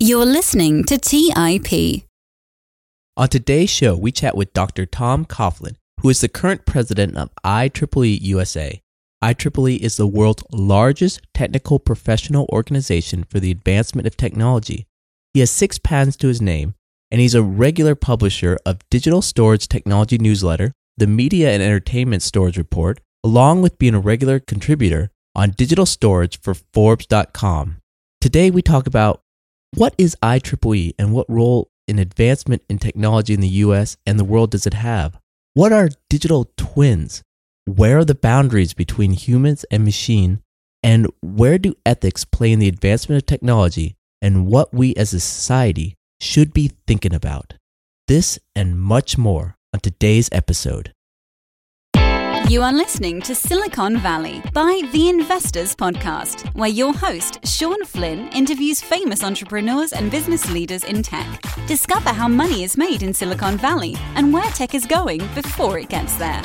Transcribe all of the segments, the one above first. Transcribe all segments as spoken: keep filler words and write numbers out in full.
You're listening to T I P. On today's show, we chat with Doctor Tom Coughlin, who is the current president of I triple E U S A. I triple E is the world's largest technical professional organization for the advancement of technology. He has six patents to his name, and he's a regular publisher of Digital Storage Technology Newsletter, the Media and Entertainment Storage Report, along with being a regular contributor on digital storage for Forbes dot com. Today we talk about what is I triple E and what role in advancement in technology in the U S and the world does it have? What are digital twins? Where are the boundaries between humans and machine? And where do ethics play in the advancement of technology and what we as a society should be thinking about? This and much more on today's episode. You are listening to Silicon Valley by The Investors Podcast, where your host, Sean Flynn, interviews famous entrepreneurs and business leaders in tech. Discover how money is made in Silicon Valley and where tech is going before it gets there.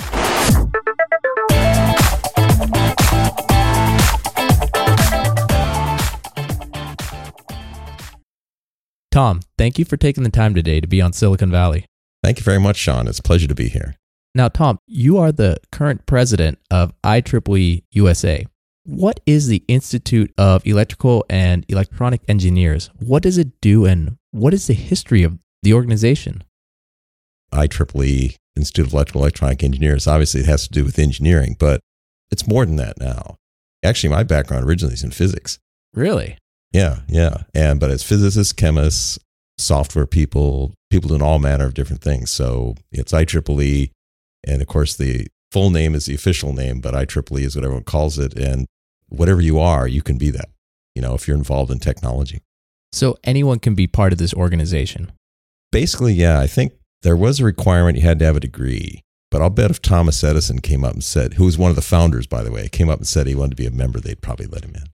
Tom, thank you for taking the time today to be on Silicon Valley. Thank you very much, Sean. It's a pleasure to be here. Now, Tom, you are the current president of I triple E U S A. What is the Institute of Electrical and Electronic Engineers? What does it do, and what is the history of the organization? I triple E, Institute of Electrical and Electronic Engineers, obviously it has to do with engineering, but it's more than that now. Actually, my background originally is in physics. Really? Yeah, yeah. And but it's physicists, chemists, software people, people doing all manner of different things. So it's I triple E. And of course, the full name is the official name, but I triple E is what everyone calls it. And whatever you are, you can be that, you know, if you're involved in technology. So anyone can be part of this organization? Basically, yeah. I think there was a requirement you had to have a degree. But I'll bet if Thomas Edison came up and said, who was one of the founders, by the way, came up and said he wanted to be a member, they'd probably let him in.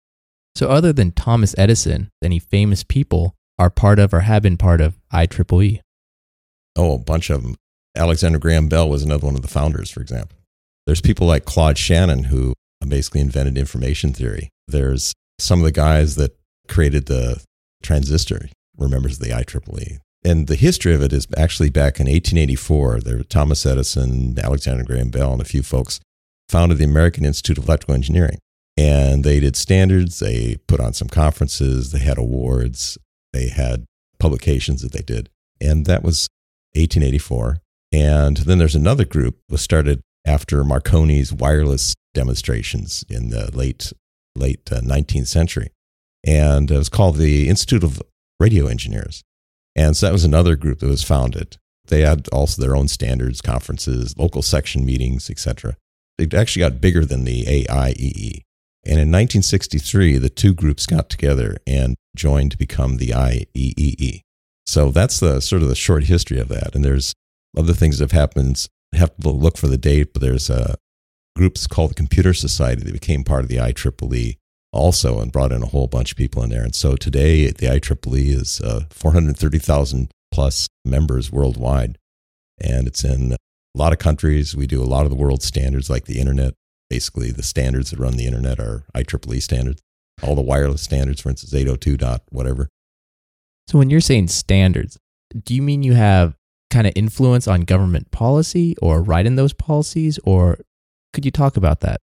So other than Thomas Edison, any famous people are part of or have been part of I triple E? Oh, a bunch of them. Alexander Graham Bell was another one of the founders, for example. There's people like Claude Shannon, who basically invented information theory. There's some of the guys that created the transistor, were members of the I triple E. And the history of it is actually back in eighteen eighty-four. There were Thomas Edison, Alexander Graham Bell, and a few folks founded the American Institute of Electrical Engineering. And they did standards, they put on some conferences, they had awards, they had publications that they did. And that was eighteen eighty-four. And then there's another group that was started after Marconi's wireless demonstrations in the late late uh, nineteenth century. And it was called the Institute of Radio Engineers. And so that was another group that was founded. They had also their own standards, conferences, local section meetings, et cetera. It actually got bigger than the A I E E. And in nineteen sixty-three, the two groups got together and joined to become the I E E E. So that's the sort of the short history of that. And there's other things that have happened. Have to look for the date, but there's a group called the Computer Society that became part of the I triple E also and brought in a whole bunch of people in there. And so today, the I triple E is uh, four hundred thirty thousand plus members worldwide. And it's in a lot of countries. We do a lot of the world standards like the internet. Basically, the standards that run the internet are I triple E standards. All the wireless standards, for instance, eight oh two dot whatever. So when you're saying standards, do you mean you have kind of influence on government policy or write in those policies, or could you talk about that?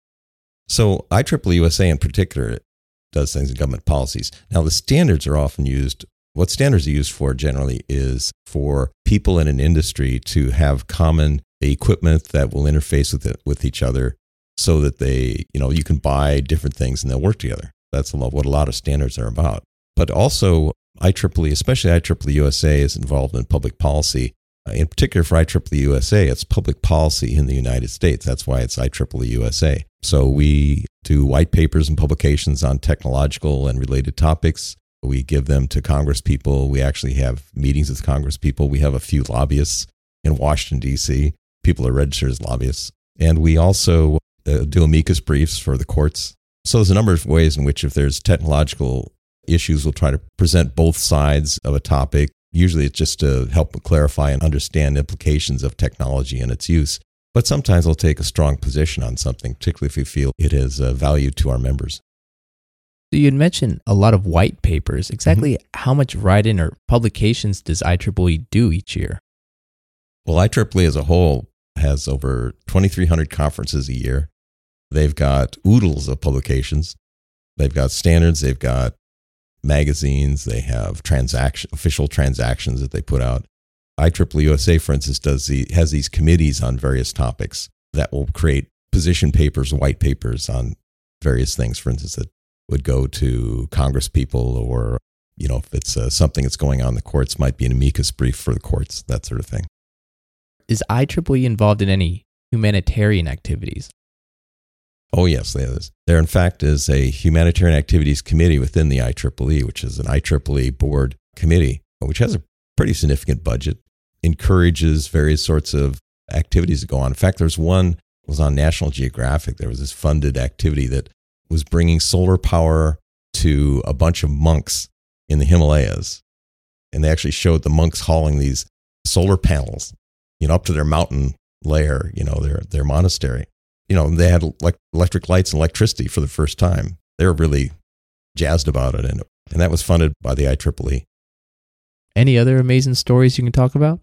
So I triple E U S A in particular does things in government policies. Now the standards are often used, what standards are used for generally is for people in an industry to have common equipment that will interface with it, with each other so that they, you know, you can buy different things and they'll work together. That's a lot, what a lot of standards are about. But also I triple E, especially I triple E U S A, is involved in public policy. Uh, in particular for I triple E U S A, it's public policy in the United States. That's why it's I triple E U S A. So we do white papers and publications on technological and related topics. We give them to Congress people. We actually have meetings with Congress people. We have a few lobbyists in Washington, D C. People are registered as lobbyists. And we also uh, do amicus briefs for the courts. So there's a number of ways in which if there's technological issues, we'll try to present both sides of a topic. Usually it's just to help clarify and understand implications of technology and its use. But sometimes we'll take a strong position on something, particularly if we feel it is of value to our members. So you had mentioned a lot of white papers. Exactly mm-hmm. how much write-in or publications does I triple E do each year? Well, I triple E as a whole has over twenty-three hundred conferences a year. They've got oodles of publications. They've got standards. They've got magazines. They have transaction official transactions that they put out. I triple E U S A, for instance, does the has these committees on various topics that will create position papers, white papers on various things. For instance, that would go to Congress people, or you know, if it's uh, something that's going on in the courts, might be an amicus brief for the courts, that sort of thing. Is I triple E involved in any humanitarian activities? Oh, yes, there is. There, in fact, is a humanitarian activities committee within the I triple E, which is an I triple E board committee, which has a pretty significant budget, encourages various sorts of activities to go on. In fact, there's one was on National Geographic. There was this funded activity that was bringing solar power to a bunch of monks in the Himalayas. And they actually showed the monks hauling these solar panels, you know, up to their mountain lair, you know, their their monastery. You know, they had electric lights and electricity for the first time. They were really jazzed about it. And, and that was funded by the I triple E. Any other amazing stories you can talk about?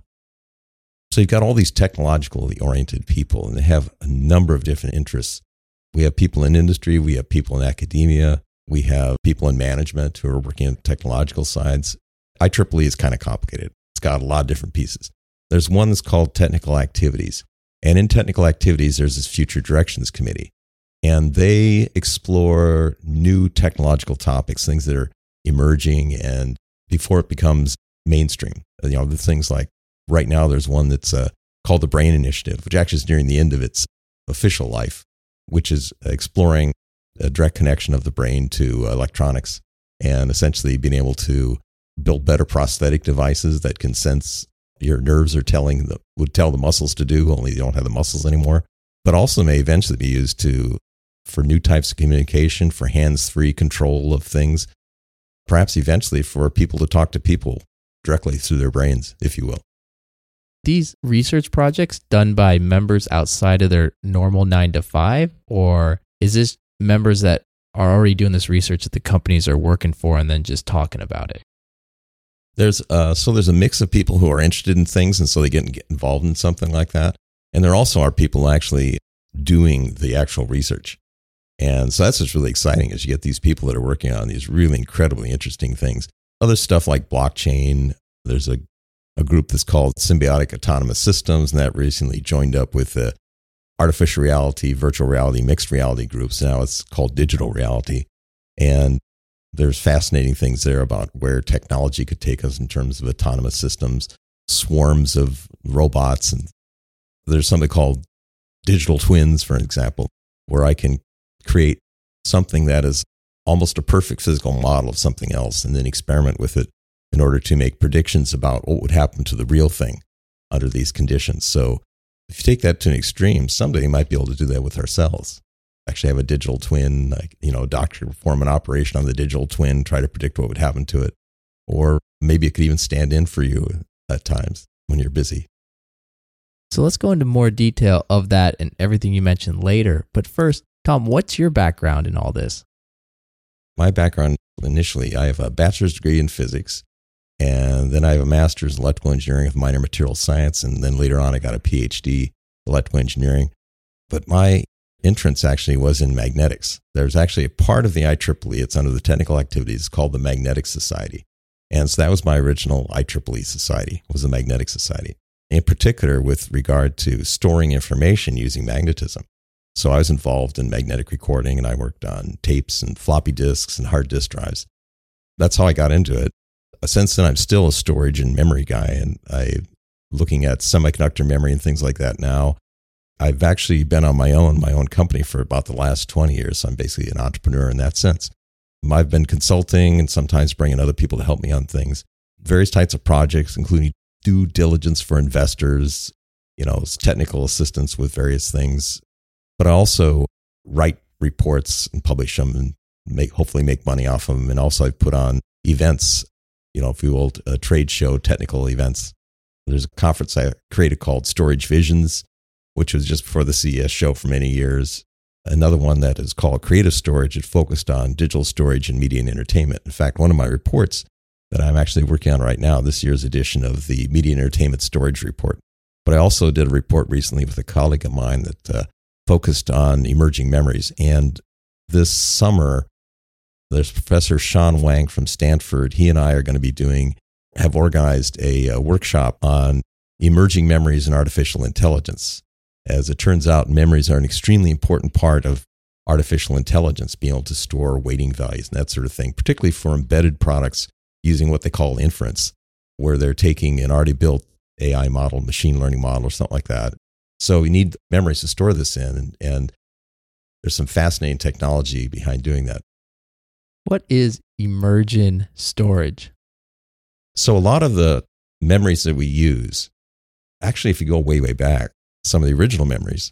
So you've got all these technologically oriented people, and they have a number of different interests. We have people in industry. We have people in academia. We have people in management who are working on technological sides. I triple E is kind of complicated. It's got a lot of different pieces. There's one that's called technical activities. And in technical activities, there's this future directions committee. And they explore new technological topics, things that are emerging and before it becomes mainstream. You know, the things like right now there's one that's uh, called the Brain Initiative, which actually is nearing the end of its official life, which is exploring a direct connection of the brain to electronics and essentially being able to build better prosthetic devices that can sense your nerves are telling the, would tell the muscles to do, only you don't have the muscles anymore, but also may eventually be used to for new types of communication, for hands-free control of things, perhaps eventually for people to talk to people directly through their brains, if you will. These research projects done by members outside of their normal nine to five, or is this members that are already doing this research that the companies are working for and then just talking about it? There's uh, so there's a mix of people who are interested in things, and so they get, get involved in something like that. And there also are people actually doing the actual research. And so that's what's really exciting, is you get these people that are working on these really incredibly interesting things. Other stuff like blockchain. There's a, a group that's called Symbiotic Autonomous Systems, and that recently joined up with the artificial reality, virtual reality, mixed reality groups. Now it's called digital reality. And there's fascinating things there about where technology could take us in terms of autonomous systems, swarms of robots. And there's something called digital twins, for example, where I can create something that is almost a perfect physical model of something else and then experiment with it in order to make predictions about what would happen to the real thing under these conditions. So if you take that to an extreme, someday you might be able to do that with ourselves. Actually have a digital twin, like, you know, a doctor perform an operation on the digital twin, try to predict what would happen to it. Or maybe it could even stand in for you at times when you're busy. So let's go into more detail of that and everything you mentioned later. But first, Tom, what's your background in all this? My background, initially, I have a bachelor's degree in physics, and then I have a master's in electrical engineering with minor material science, and then later on I got a P H D in electrical engineering. But my entrance actually was in magnetics. There's actually a part of the I triple E, it's under the technical activities, called the Magnetic Society. And so that was my original I triple E society, was the Magnetic Society, in particular with regard to storing information using magnetism. So I was involved in magnetic recording, and I worked on tapes and floppy disks and hard disk drives. That's how I got into it. Since then, I'm still a storage and memory guy, and I'm looking at semiconductor memory and things like that now. I've actually been on my own, my own company for about the last twenty years. So I'm basically an entrepreneur in that sense. I've been consulting and sometimes bringing other people to help me on things, various types of projects, including due diligence for investors, you know, technical assistance with various things. But I also write reports and publish them and make, hopefully make money off of them. And also I've put on events, you know, if you will, a trade show, technical events. There's a conference I created called Storage Visions, which was just before the C E S show for many years. another one that is called Creative Storage. It focused on digital storage and media and entertainment. In fact, one of my reports that I'm actually working on right now, this year's edition of the Media and Entertainment Storage Report. But I also did a report recently with a colleague of mine that uh, focused on emerging memories. And this summer, there's Professor Sean Wang from Stanford. He and I are going to be doing, have organized a, a workshop on emerging memories and artificial intelligence. As it turns out, memories are an extremely important part of artificial intelligence, being able to store weighting values and that sort of thing, particularly for embedded products using what they call inference, where they're taking an already built A I model, machine learning model, or something like that. So we need memories to store this in, and, and there's some fascinating technology behind doing that. What is emergent storage? So a lot of the memories that we use, actually, if you go way, way back, some of the original memories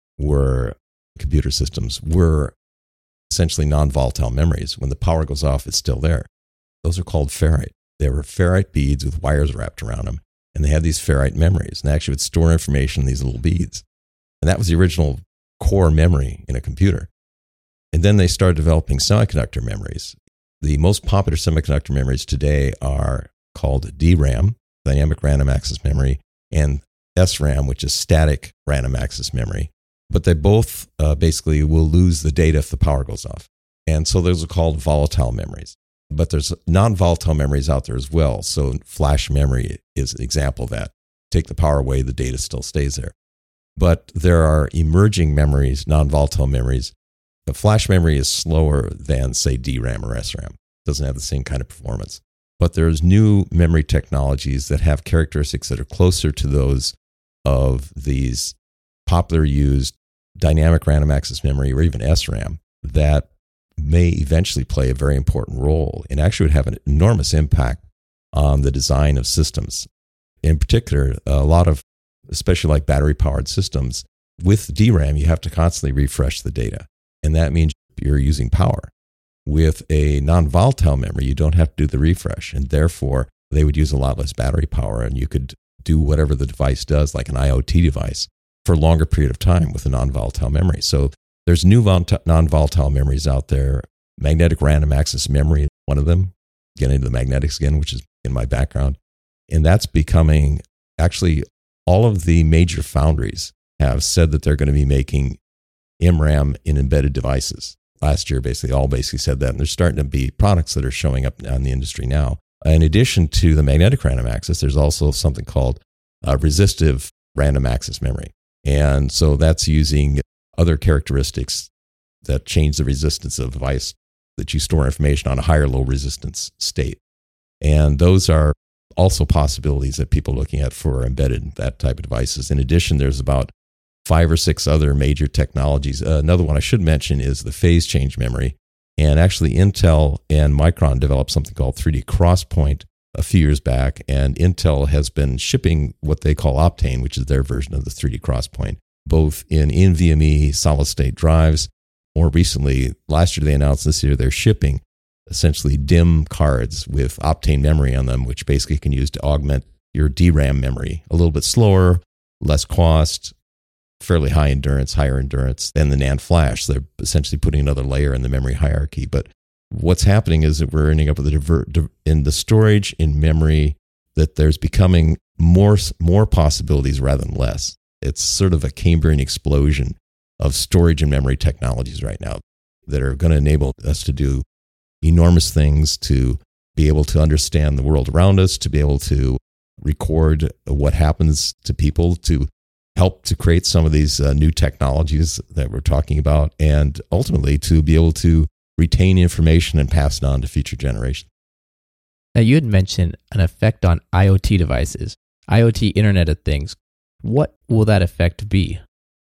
were computer systems, were essentially non-volatile memories. When the power goes off, it's still there. Those are called ferrite. They were ferrite beads with wires wrapped around them, and they had these ferrite memories. And they actually would store information in these little beads. And that was the original core memory in a computer. And then they started developing semiconductor memories. The most popular semiconductor memories today are called D RAM, dynamic random access memory, and S RAM, which is static random access memory. But they both uh, basically will lose the data if the power goes off. And so those are called volatile memories. But there's non-volatile memories out there as well. So flash memory is an example of that. Take the power away, the data still stays there. But there are emerging memories, non-volatile memories. The flash memory is slower than, say, D RAM or S RAM. It doesn't have the same kind of performance. But there's new memory technologies that have characteristics that are closer to those of these popular used dynamic random access memory or even S RAM that may eventually play a very important role and actually would have an enormous impact on the design of systems. In particular, a lot of, especially like battery-powered systems, with D RAM, you have to constantly refresh the data, and that means you're using power. With a non-volatile memory, you don't have to do the refresh, and therefore, they would use a lot less battery power, and you could do whatever the device does, like an IoT device, for a longer period of time with a non-volatile memory. So there's new non-volatile memories out there. Magnetic random access memory, one of them. Getting into the magnetics again, which is in my background. And that's becoming, actually, all of the major foundries have said that they're going to be making M RAM in embedded devices. Last year, basically, all basically said that. And there's starting to be products that are showing up in the industry now. In addition to the magnetic random access, there's also something called uh, resistive random access memory. And so that's using other characteristics that change the resistance of a device that you store information on a higher low resistance state. And those are also possibilities that people are looking at for embedded, that type of devices. In addition, there's about five or six other major technologies. Uh, another one I should mention is the phase change memory. And actually, Intel and Micron developed something called three D XPoint a few years back. And Intel has been shipping what they call Optane, which is their version of the three D XPoint, both in NVMe solid-state drives. More recently, last year they announced, this year they're shipping essentially D I M cards with Optane memory on them, which basically can use to augment your D RAM memory. A little bit slower, less cost, fairly high endurance, higher endurance than the NAND flash. So they're essentially putting another layer in the memory hierarchy. But what's happening is that we're ending up with a divert in the storage in memory, that there's becoming more, more possibilities rather than less. It's sort of a Cambrian explosion of storage and memory technologies right now that are going to enable us to do enormous things, to be able to understand the world around us, to be able to record what happens to people, to help to create some of these uh, new technologies that we're talking about, and ultimately to be able to retain information and pass it on to future generations. Now, you had mentioned an effect on IoT devices, IoT, Internet of Things. What will that effect be?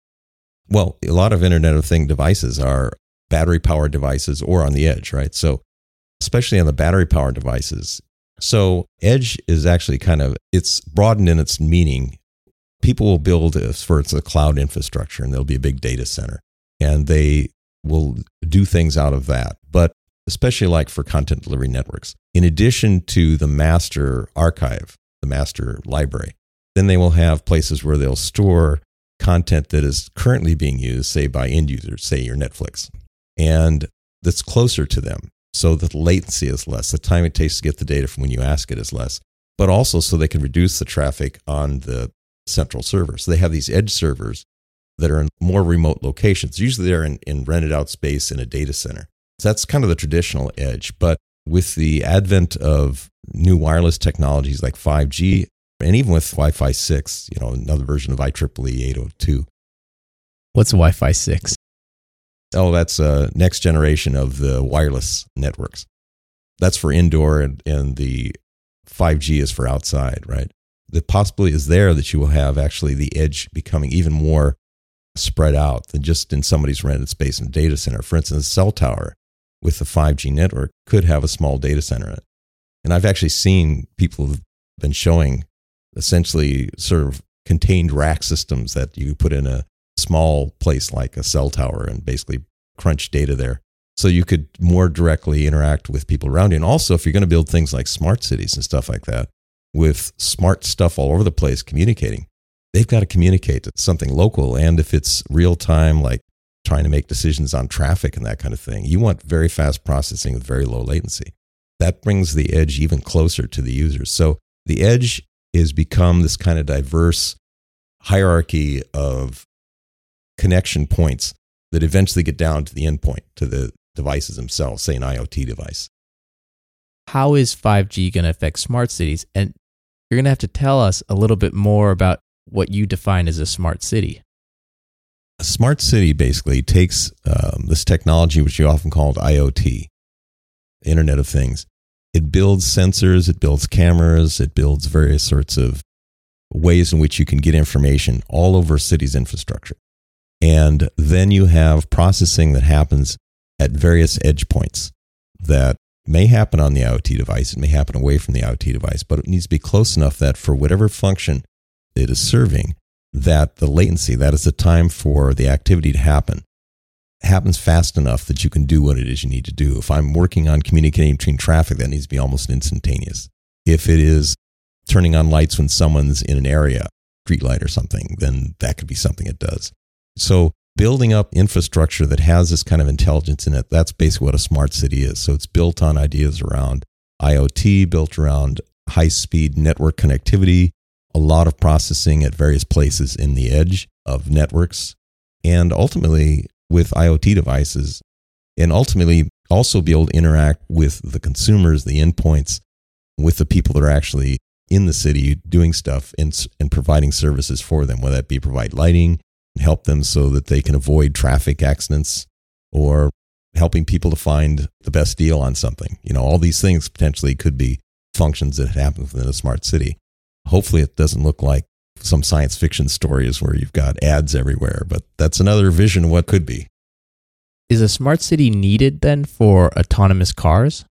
Well, a lot of Internet of Things devices are battery-powered devices or on the edge, right? So especially on the battery-powered devices. So edge is actually kind of, it's broadened in its meaning. People will build, for it's a cloud infrastructure, and there'll be a big data center, and they will do things out of that. But especially like for content delivery networks, in addition to the master archive, the master library, then they will have places where they'll store content that is currently being used, say by end users, say your Netflix, and that's closer to them, so that the latency is less, the time it takes to get the data from when you ask it is less, but also so they can reduce the traffic on the central server. So they have these edge servers that are in more remote locations. Usually they're in, in rented out space in a data center. So that's kind of the traditional edge. But with the advent of new wireless technologies like five G, and even with Wi-Fi six, you know, another version of I triple E eight oh two. What's Wi-Fi six? Oh, that's a next generation of the wireless networks. That's for indoor, and, and the five G is for outside, right? The possibility is there that you will have actually the edge becoming even more spread out than just in somebody's rented space in a data center. For instance, a cell tower with the five G network could have a small data center in it. And I've actually seen people who've been showing essentially sort of contained rack systems that you put in a small place like a cell tower and basically crunch data there. So you could more directly interact with people around you. And also, if you're going to build things like smart cities and stuff like that, with smart stuff all over the place communicating, they've got to communicate to something local. And if it's real time, like trying to make decisions on traffic and that kind of thing, you want very fast processing with very low latency. That brings the edge even closer to the users. So the edge has become this kind of diverse hierarchy of connection points that eventually get down to the endpoint, to the devices themselves, say an IoT device. How is five G going to affect smart cities? And you're going to have to tell us a little bit more about what you define as a smart city. A smart city basically takes um, this technology, which you often called IoT, Internet of Things. It builds sensors, it builds cameras, it builds various sorts of ways in which you can get information all over a city's infrastructure. And then you have processing that happens at various edge points that may happen on the IoT device, it may happen away from the IoT device, but it needs to be close enough that for whatever function it is serving, that the latency, that is the time for the activity to happen, happens fast enough that you can do what it is you need to do. If I'm working on communicating between traffic, that needs to be almost instantaneous. If it is turning on lights when someone's in an area, street light or something, then that could be something it does. So building up infrastructure that has this kind of intelligence in it, that's basically what a smart city is. So it's built on ideas around IoT, built around high-speed network connectivity, a lot of processing at various places in the edge of networks, and ultimately with IoT devices, and ultimately also be able to interact with the consumers, the endpoints, with the people that are actually in the city doing stuff and, and providing services for them, whether that be provide lighting, and help them so that they can avoid traffic accidents, or helping people to find the best deal on something. You know, all these things potentially could be functions that happen within a smart city. Hopefully it doesn't look like some science fiction stories where you've got ads everywhere, but that's another vision of what could be. Is a smart city needed then for autonomous cars?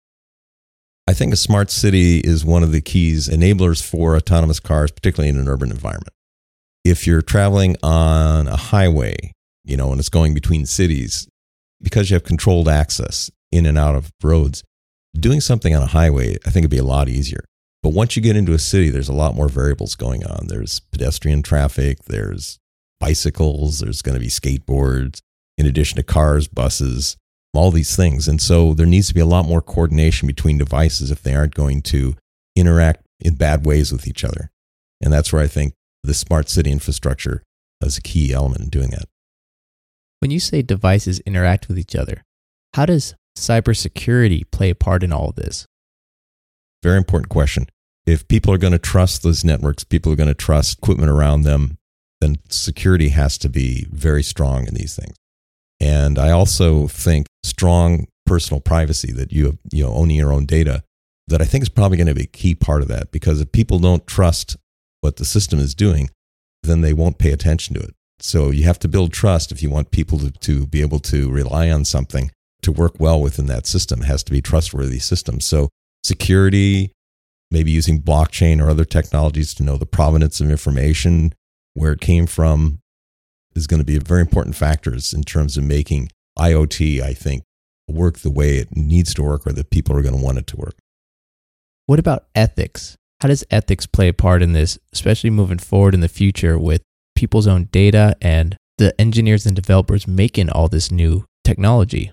I think a smart city is one of the keys enablers for autonomous cars, particularly in an urban environment. If you're traveling on a highway, you know, and it's going between cities, because you have controlled access in and out of roads, doing something on a highway, I think it'd be a lot easier. But once you get into a city, there's a lot more variables going on. There's pedestrian traffic, there's bicycles, there's going to be skateboards, in addition to cars, buses, all these things. And so there needs to be a lot more coordination between devices if they aren't going to interact in bad ways with each other. And that's where I think the smart city infrastructure is a key element in doing that. When you say devices interact with each other, how does cybersecurity play a part in all of this? Very important question. If people are going to trust those networks, people are going to trust equipment around them, then security has to be very strong in these things. And I also think strong personal privacy, that you have, you know, owning your own data, that I think is probably going to be a key part of that, because if people don't trust what the system is doing, then they won't pay attention to it. So you have to build trust if you want people to, to be able to rely on something to work well within that system. It has to be a trustworthy system. So security, maybe using blockchain or other technologies to know the provenance of information, where it came from, is going to be very important factors in terms of making IoT, I think, work the way it needs to work, or that people are going to want it to work. What about ethics? How does ethics play a part in this, especially moving forward in the future with people's own data and the engineers and developers making all this new technology?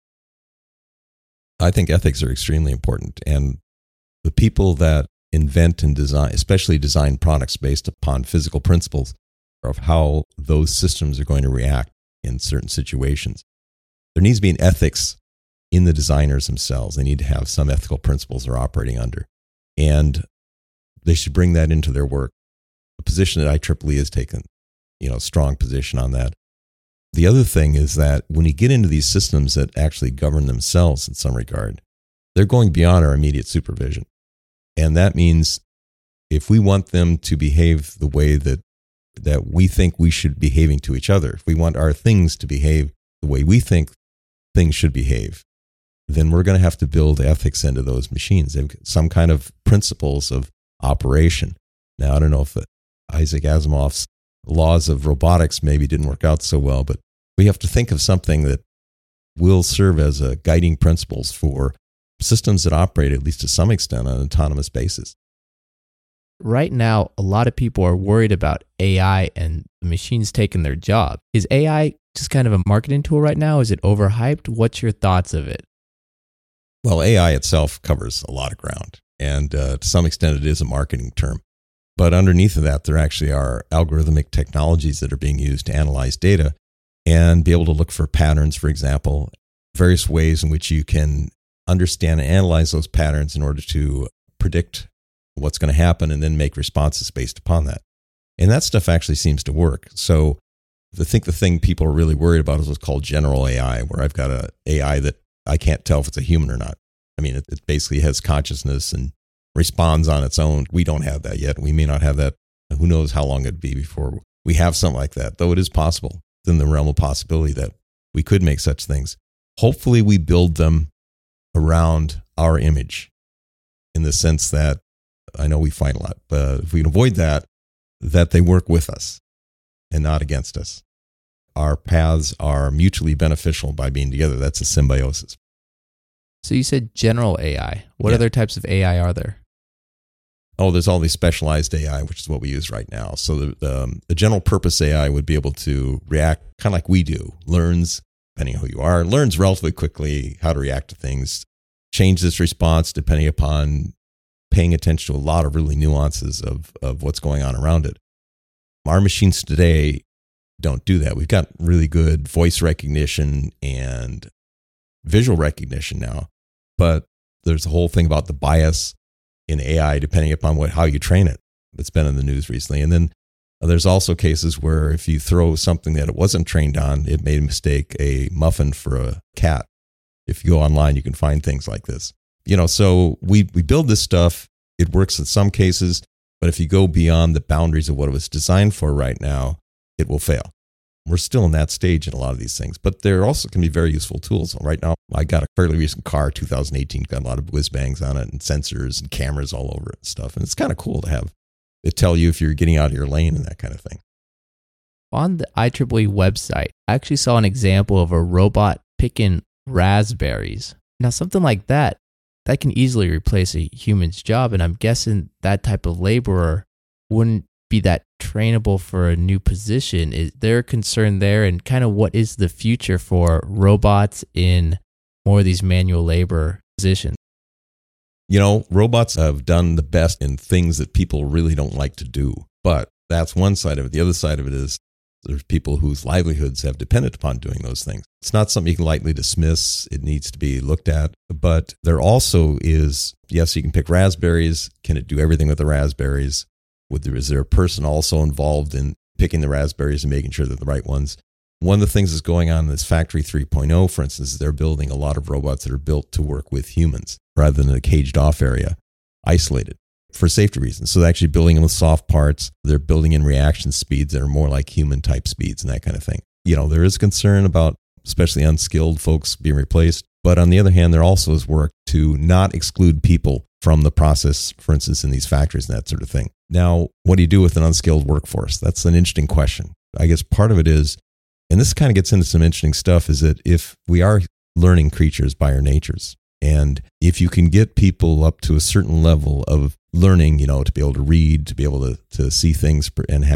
I think ethics are extremely important. And the people that invent and design, especially design products based upon physical principles of how those systems are going to react in certain situations. There needs to be an ethics in the designers themselves. They need to have some ethical principles they're operating under. And they should bring that into their work. The position that I triple E has taken, you know, strong position on that. The other thing is that when you get into these systems that actually govern themselves in some regard, they're going beyond our immediate supervision. And that means if we want them to behave the way that that we think we should be behaving to each other, if we want our things to behave the way we think things should behave, then we're going to have to build ethics into those machines. They've got some kind of principles of operation. Now, I don't know if Isaac Asimov's laws of robotics maybe didn't work out so well, but we have to think of something that will serve as a guiding principles for systems that operate, at least to some extent, on an autonomous basis. Right now, a lot of people are worried about A I and the machines taking their job. Is A I just kind of a marketing tool right now? Is it overhyped? What's your thoughts of it? Well, A I itself covers a lot of ground, and uh, to some extent it is a marketing term. But underneath of that, there actually are algorithmic technologies that are being used to analyze data and be able to look for patterns, for example, various ways in which you can understand and analyze those patterns in order to predict what's going to happen and then make responses based upon that. And that stuff actually seems to work. So I think the thing people are really worried about is what's called general A I, where I've got a A I that I can't tell if it's a human or not. I mean, it, it basically has consciousness and responds on its own. We don't have that yet. We may not have that. Who knows how long it'd be before we have something like that, though it is possible. It's in the realm of possibility that we could make such things. Hopefully we build them around our image in the sense that, I know we fight a lot, but if we can avoid that, that they work with us and not against us. Our paths are mutually beneficial by being together. That's a symbiosis. So you said general A I. What yeah. other types of A I are there? Oh, there's all these specialized A I, which is what we use right now. So the, the, um, the general purpose A I would be able to react kind of like we do, learns, depending on who you are, learns relatively quickly how to react to things, change this response depending upon paying attention to a lot of really nuances of, of what's going on around it. Our machines today don't do that. We've got really good voice recognition and visual recognition now, but there's a whole thing about the bias in A I depending upon what how you train it. It's been in the news recently. And then there's also cases where if you throw something that it wasn't trained on, it made a mistake, a muffin for a cat. If you go online, you can find things like this. You know, so we, we build this stuff. It works in some cases, but if you go beyond the boundaries of what it was designed for right now, it will fail. We're still in that stage in a lot of these things, but there also can be very useful tools. Right now, I got a fairly recent car, two thousand eighteen, got a lot of whiz bangs on it and sensors and cameras all over it and stuff. And it's kind of cool to have it tell you if you're getting out of your lane and that kind of thing. On the I triple E website, I actually saw an example of a robot picking raspberries. Now, something like that, that can easily replace a human's job. And I'm guessing that type of laborer wouldn't be that trainable for a new position. Is there a concern there? And kind of what is the future for robots in more of these manual labor positions? You know, robots have done the best in things that people really don't like to do. But that's one side of it. The other side of it is there's people whose livelihoods have depended upon doing those things. It's not something you can lightly dismiss. It needs to be looked at. But there also is, yes, you can pick raspberries. Can it do everything with the raspberries? Would there, is there a person also involved in picking the raspberries and making sure they're the right ones? One of the things that's going on in this Factory three point oh, for instance, is they're building a lot of robots that are built to work with humans rather than a caged off area, isolated for safety reasons. So they're actually building them with soft parts. They're building in reaction speeds that are more like human type speeds and that kind of thing. You know, there is concern about especially unskilled folks being replaced. But on the other hand, there also is work to not exclude people from the process, for instance, in these factories and that sort of thing. Now, what do you do with an unskilled workforce? That's an interesting question. I guess part of it is, and this kind of gets into some interesting stuff, is that if we are learning creatures by our natures, and if you can get people up to a certain level of learning, you know, to be able to read, to be able to, to see things and have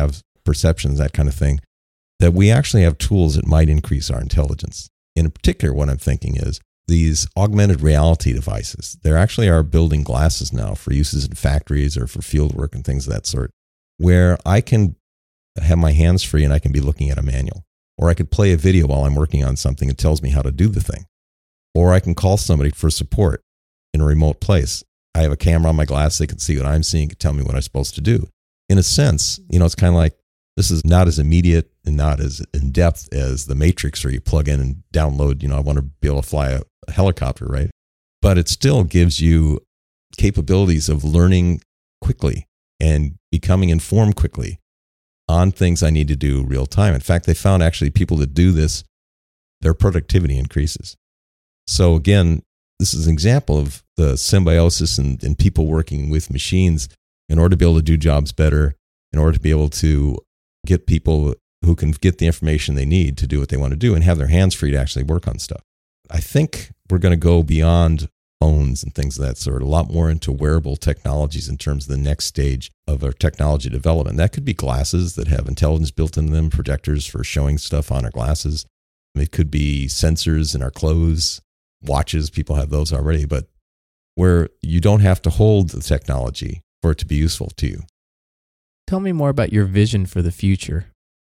perceptions, that kind of thing, that we actually have tools that might increase our intelligence. In particular, what I'm thinking is these augmented reality devices. There actually are building glasses now for uses in factories or for field work and things of that sort, where I can have my hands free and I can be looking at a manual. Or I could play a video while I'm working on something that tells me how to do the thing. Or I can call somebody for support in a remote place. I have a camera on my glass. They can see what I'm seeing, can tell me what I'm supposed to do. In a sense, you know, it's kind of like this is not as immediate and not as in depth as the Matrix, where you plug in and download, you know, I want to be able to fly a, a helicopter, right? But it still gives you capabilities of learning quickly and becoming informed quickly on things I need to do real time. In fact, they found actually people that do this, their productivity increases. So again, this is an example of the symbiosis and, and people working with machines in order to be able to do jobs better, in order to be able to get people who can get the information they need to do what they want to do and have their hands free to actually work on stuff. I think we're going to go beyond phones and things of that sort, a lot more into wearable technologies in terms of the next stage of our technology development. That could be glasses that have intelligence built into them, projectors for showing stuff on our glasses. It could be sensors in our clothes, watches. People have those already, but where you don't have to hold the technology for it to be useful to you. Tell me more about your vision for the future.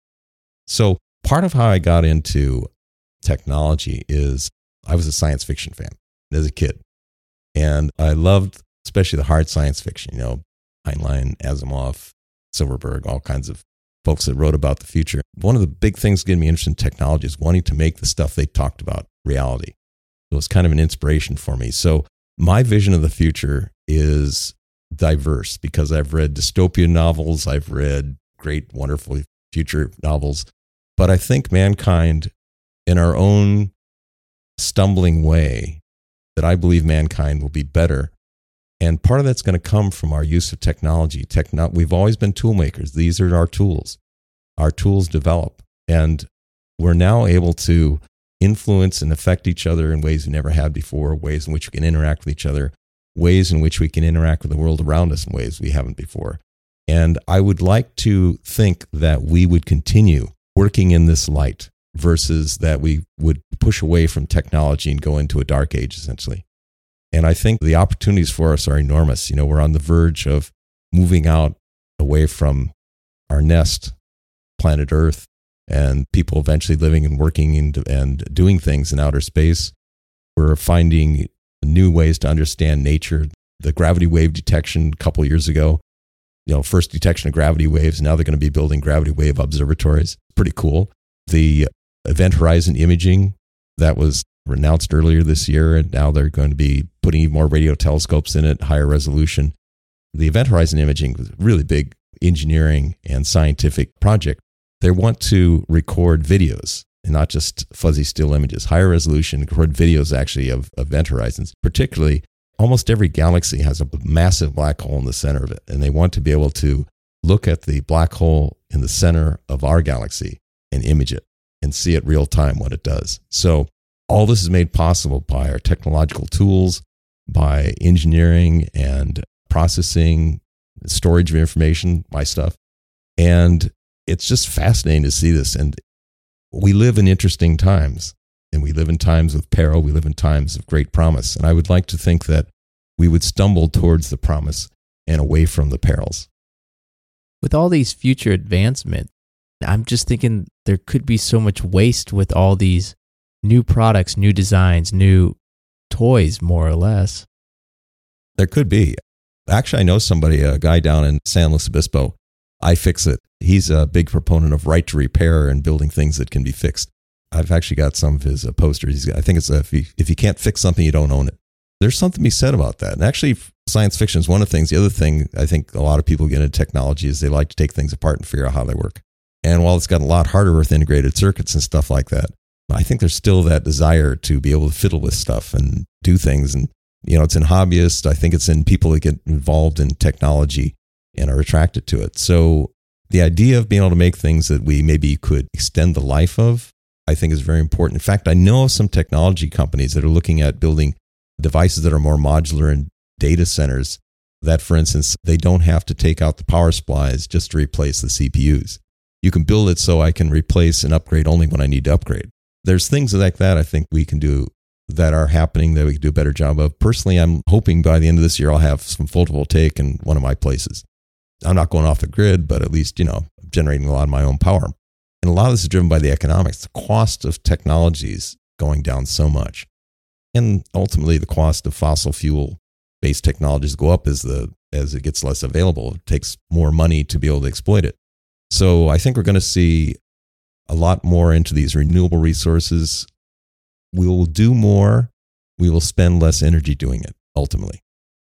So part of how I got into technology is I was a science fiction fan as a kid. And I loved especially the hard science fiction, you know, Heinlein, Asimov, Silverberg, all kinds of folks that wrote about the future. One of the big things getting me interested in technology is wanting to make the stuff they talked about reality. It was kind of an inspiration for me. So my vision of the future is diverse because I've read dystopian novels, I've read great, wonderful future novels, but I think mankind in our own stumbling way, that I believe mankind will be better. And part of that's going to come from our use of technology. Techno- we've always been tool makers. These are our tools. Our tools develop. And we're now able to influence and affect each other in ways we never had before, ways in which we can interact with each other, ways in which we can interact with the world around us in ways we haven't before. And I would like to think that we would continue working in this light versus that we would push away from technology and go into a dark age, essentially. And I think the opportunities for us are enormous. You know, we're on the verge of moving out away from our nest, planet Earth, and people eventually living and working and, and doing things in outer space. We're finding new ways to understand nature. The gravity wave detection a couple of years ago, you know, first detection of gravity waves. Now they're going to be building gravity wave observatories. Pretty cool. The Event Horizon imaging that was announced earlier this year, and now they're going to be putting even more radio telescopes in it, higher resolution. The Event Horizon imaging was a really big engineering and scientific project. They want to record videos and not just fuzzy still images, higher resolution, record videos actually of, of event horizons. Particularly, almost every galaxy has a massive black hole in the center of it, and they want to be able to look at the black hole in the center of our galaxy and image it and see it real time what it does. So all this is made possible by our technological tools, by engineering and processing, storage of information, my stuff. And it's just fascinating to see this. And we live in interesting times, and we live in times of peril. We live in times of great promise. And I would like to think that we would stumble towards the promise and away from the perils. With all these future advancements, I'm just thinking there could be so much waste with all these new products, new designs, new toys, more or less. There could be. Actually, I know somebody, a guy down in San Luis Obispo, iFixit. He's a big proponent of right to repair and building things that can be fixed. I've actually got some of his uh, posters. He's got, I think it's uh, if, you, if you can't fix something, you don't own it. There's something to be said about that. And actually, science fiction is one of the things. The other thing I think a lot of people get into technology is they like to take things apart and figure out how they work. And while it's gotten a lot harder with integrated circuits and stuff like that, I think there's still that desire to be able to fiddle with stuff and do things. And, you know, it's in hobbyists. I think it's in people that get involved in technology and are attracted to it. So the idea of being able to make things that we maybe could extend the life of, I think is very important. In fact, I know of some technology companies that are looking at building devices that are more modular in data centers that, for instance, they don't have to take out the power supplies just to replace the C P Us. you can build it so I can replace and upgrade only when I need to upgrade. There's things like that I think we can do that are happening that we can do a better job of. Personally, I'm hoping by the end of this year I'll have some photovoltaic in one of my places. I'm not going off the grid, but at least, you know, generating a lot of my own power. And a lot of this is driven by the economics. The cost of technologies going down so much. And ultimately the cost of fossil fuel based technologies go up as the as it gets less available. It takes more money to be able to exploit it. So I think we're going to see a lot more into these renewable resources. We will do more. We will spend less energy doing it, ultimately.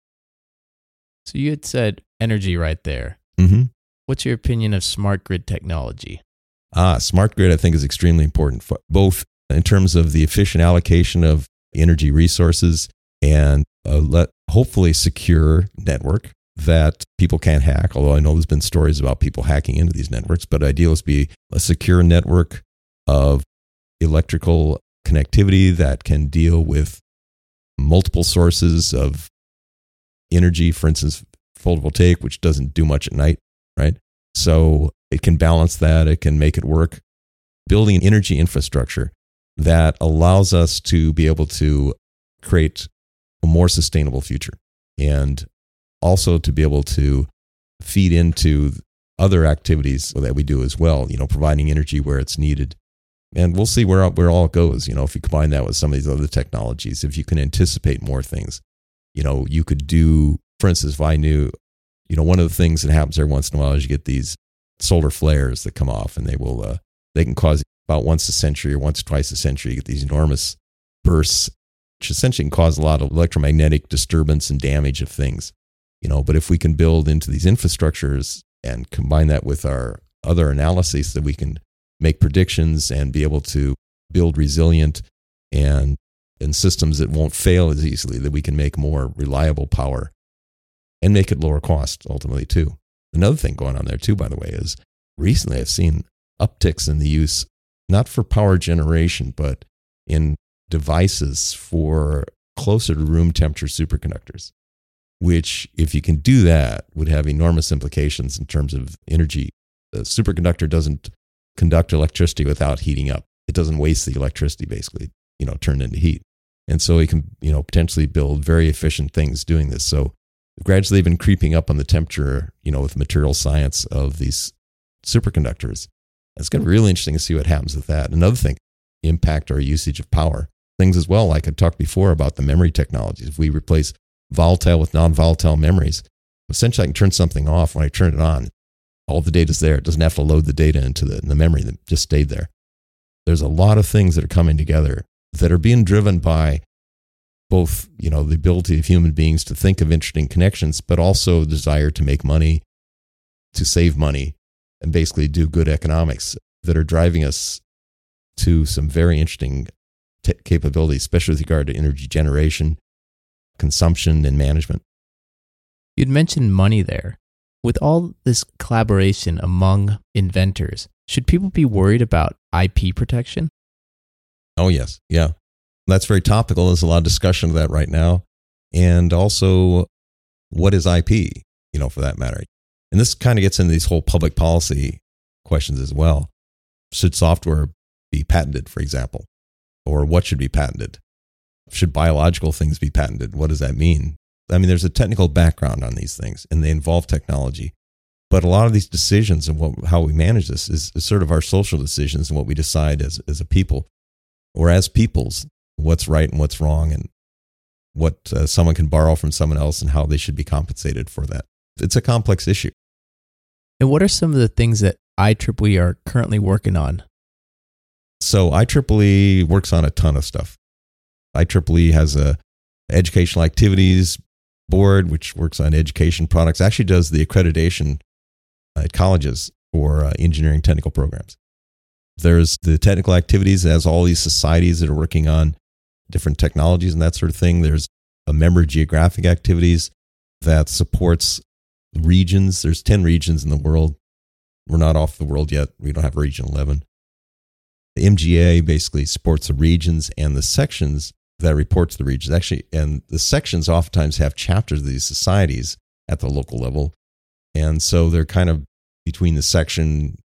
So you had said energy right there. Mm-hmm. What's your opinion of smart grid technology? Ah, smart grid, I think, is extremely important, for both in terms of the efficient allocation of energy resources and a let, hopefully secure network that people can't hack, although I know there's been stories about people hacking into these networks, but ideal is to be a secure network of electrical connectivity that can deal with multiple sources of energy, for instance, photovoltaic, which doesn't do much at night, right? So it can balance that, it can make it work. Building an energy infrastructure that allows us to be able to create a more sustainable future and also to be able to feed into other activities that we do as well, you know, providing energy where it's needed. And we'll see where, where all it goes, you know, if you combine that with some of these other technologies, if you can anticipate more things, you know, you could do, for instance, if I knew, you know, one of the things that happens every once in a while is you get these solar flares that come off and they will, uh, they can cause about once a century or once or twice a century, you get these enormous bursts, which essentially can cause a lot of electromagnetic disturbance and damage of things. You know, but if we can build into these infrastructures and combine that with our other analyses, that we can make predictions and be able to build resilient and and systems that won't fail as easily, that we can make more reliable power and make it lower cost ultimately too. Another thing going on there too, by the way, is recently I've seen upticks in the use, not for power generation, but in devices for closer to room temperature superconductors, which, if you can do that, would have enormous implications in terms of energy. The superconductor doesn't conduct electricity without heating up. It doesn't waste the electricity, basically, you know, turned into heat. And so it can, you know, potentially build very efficient things doing this. So gradually they've been creeping up on the temperature, you know, with material science of these superconductors. It's going to be really interesting to see what happens with that. Another thing, impact our usage of power. Things as well, like I talked before about the memory technologies. If we replace volatile with non-volatile memories, essentially I can turn something off. When I turn it on, all the data's there. It doesn't have to load the data into the, the memory that just stayed there. There's a lot of things that are coming together that are being driven by both, you know, the ability of human beings to think of interesting connections, but also the desire to make money, to save money, and basically do good economics that are driving us to some very interesting t- capabilities, especially with regard to energy generation, consumption, and management. You'd mentioned money there. With all this collaboration among inventors, should people be worried about I P protection? Oh, yes. Yeah. That's very topical. There's a lot of discussion of that right now. And also, what is I P, you know, for that matter? And this kind of gets into these whole public policy questions as well. Should software be patented, for example? Or what should be patented? Should biological things be patented? What does that mean? I mean, there's a technical background on these things, and they involve technology. But a lot of these decisions and what, how we manage this is, is sort of our social decisions and what we decide as, as a people, or as peoples, what's right and what's wrong, and what uh, someone can borrow from someone else and how they should be compensated for that. It's a complex issue. And what are some of the things that I triple E are currently working on? So I triple E works on a ton of stuff. I triple E has a educational activities board, which works on education products, actually does the accreditation at colleges for uh, engineering technical programs. There's the technical activities, as all these societies that are working on different technologies and that sort of thing. There's a member geographic activities that supports regions. There's ten regions in the world. We're not off the world yet. We don't have Region eleven. The M G A basically supports the regions and the sections that reports the regions. Actually, and the sections oftentimes have chapters of these societies at the local level. And so they're kind of between the section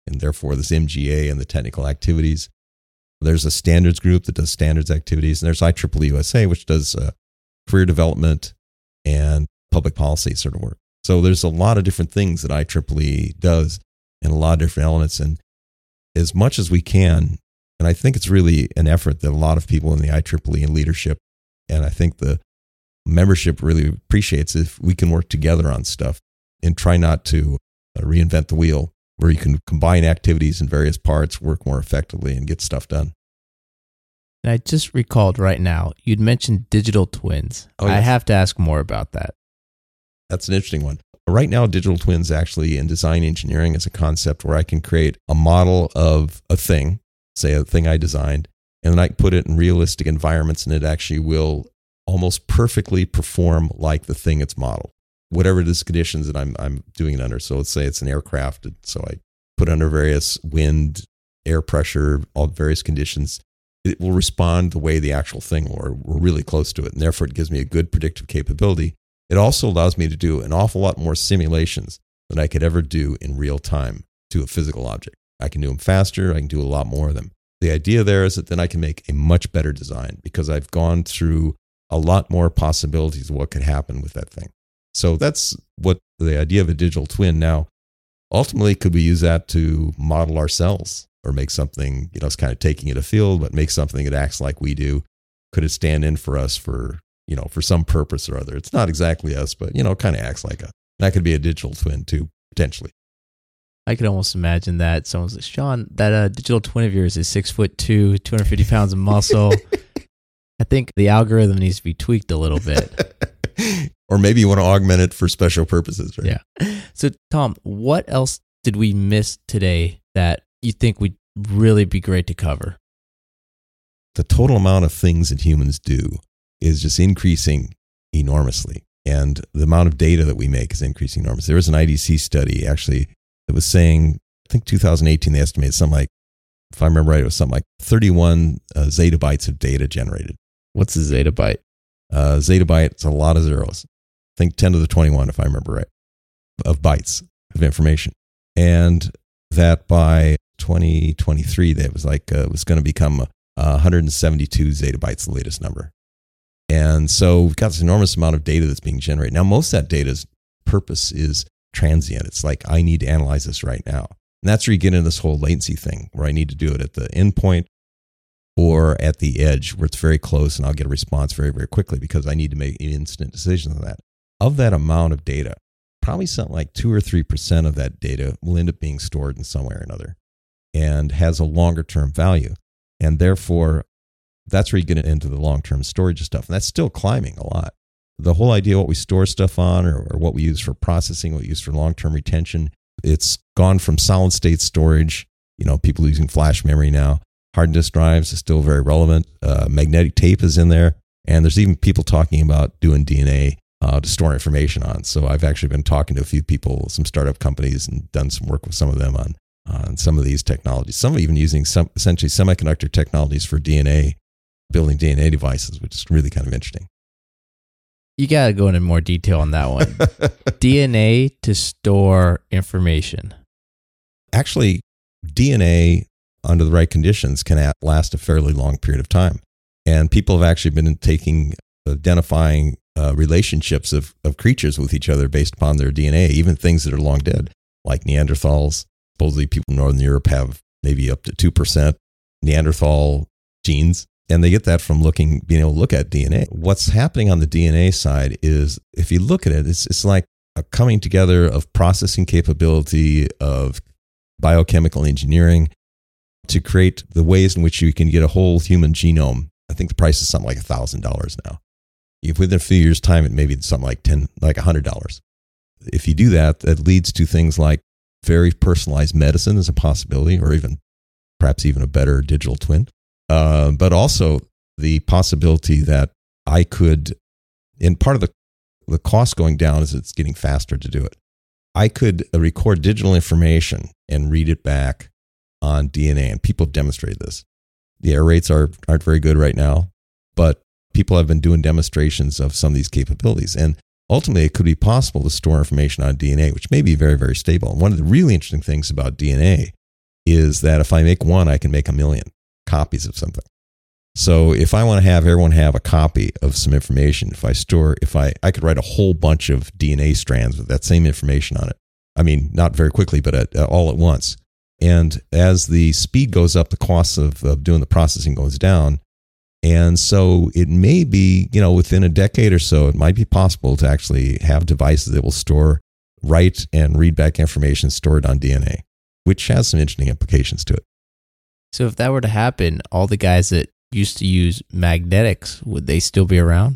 and therefore this M G A and the technical activities. There's a standards group that does standards activities, and there's I triple E U S A, which does uh, career development and public policy sort of work. So there's a lot of different things that I triple E does and a lot of different elements. And as much as we can, and I think it's really an effort that a lot of people in the I triple E and leadership, and I think the membership really appreciates if we can work together on stuff and try not to uh, reinvent the wheel, where you can combine activities in various parts, work more effectively, and get stuff done. And I just recalled right now, you'd mentioned digital twins. Oh, yes. I have to ask more about that. That's an interesting one. Right now, digital twins actually in design engineering is a concept where I can create a model of a thing, say a thing I designed, and then I can put it in realistic environments, and it actually will almost perfectly perform like the thing it's modeled, whatever it is conditions that I'm I'm doing it under. So let's say it's an aircraft, so I put under various wind, air pressure, all various conditions. It will respond the way the actual thing will, or we're really close to it, and therefore it gives me a good predictive capability. It also allows me to do an awful lot more simulations than I could ever do in real time to a physical object. I can do them faster. I can do a lot more of them. The idea there is that then I can make a much better design because I've gone through a lot more possibilities of what could happen with that thing. So that's what the idea of a digital twin. Now, ultimately, could we use that to model ourselves or make something, you know, it's kind of taking it afield, but make something that acts like we do? Could it stand in for us for, you know, for some purpose or other? It's not exactly us, but, you know, it kind of acts like a, that could be a digital twin too, potentially. I could almost imagine that someone's like, Sean, that uh, digital twin of yours is six foot two, two hundred fifty pounds of muscle. I think the algorithm needs to be tweaked a little bit. Or maybe you want to augment it for special purposes, right? Yeah. So, Tom, what else did we miss today that you think would really be great to cover? The total amount of things that humans do is just increasing enormously. And the amount of data that we make is increasing enormously. There was an I D C study, actually, that was saying, I think two thousand eighteen, they estimated something like, if I remember right, it was something like thirty-one uh, zettabytes of data generated. What's a zettabyte? Uh, zettabyte is a lot of zeros. I think ten to the twenty-one, if I remember right, of bytes of information. And that by twenty twenty-three, that was like, uh, was going to become uh, one hundred seventy-two zettabytes, the latest number. And so we've got this enormous amount of data that's being generated. Now, most of that data's purpose is transient. It's like, I need to analyze this right now. And that's where you get into this whole latency thing, where I need to do it at the endpoint or at the edge where it's very close, and I'll get a response very, very quickly because I need to make instant decisions on that. Of that amount of data, probably something like two or three percent of that data will end up being stored in some way or another and has a longer term value. And therefore, that's where you get into the long-term storage of stuff. And that's still climbing a lot. The whole idea of what we store stuff on, or, or what we use for processing, what we use for long-term retention, it's gone from solid state storage, you know, people using flash memory now. Hard disk drives is still very relevant. Uh, magnetic tape is in there. And there's even people talking about doing D N A uh, to store information on. So I've actually been talking to a few people, some startup companies, and done some work with some of them on, on some of these technologies. Some are even using some essentially semiconductor technologies for D N A, building D N A devices, which is really kind of interesting. You got to go into more detail on that one. D N A to store information. Actually, D N A under the right conditions can last a fairly long period of time. And people have actually been taking, identifying uh, relationships of, of creatures with each other based upon their D N A, even things that are long dead, like Neanderthals. Supposedly people in Northern Europe have maybe up to two percent Neanderthal genes. And they get that from looking, being able to look at D N A. What's happening on the D N A side is, if you look at it, it's, it's like a coming together of processing capability, of biochemical engineering to create the ways in which you can get a whole human genome. I think the price is something like one thousand dollars now. If within a few years' time, it may be something like ten, like one hundred dollars. If you do that, that leads to things like very personalized medicine as a possibility, or even perhaps even a better digital twin. Uh, but also the possibility that I could, and part of the, the cost going down is it's getting faster to do it. I could record digital information and read it back on D N A, and people have demonstrated this. The error rates are, aren't very good right now, but people have been doing demonstrations of some of these capabilities. And ultimately, it could be possible to store information on D N A, which may be very, very stable. And one of the really interesting things about D N A is that if I make one, I can make a million copies of something. So if I want to have everyone have a copy of some information, if I store, if I, I could write a whole bunch of D N A strands with that same information on it. I mean, not very quickly, but at, uh, all at once. And as the speed goes up, the cost of, of doing the processing goes down. And so it may be, you know, within a decade or so, it might be possible to actually have devices that will store, write and read back information stored on D N A, which has some interesting implications to it. So if that were to happen, all the guys that used to use magnetics, would they still be around?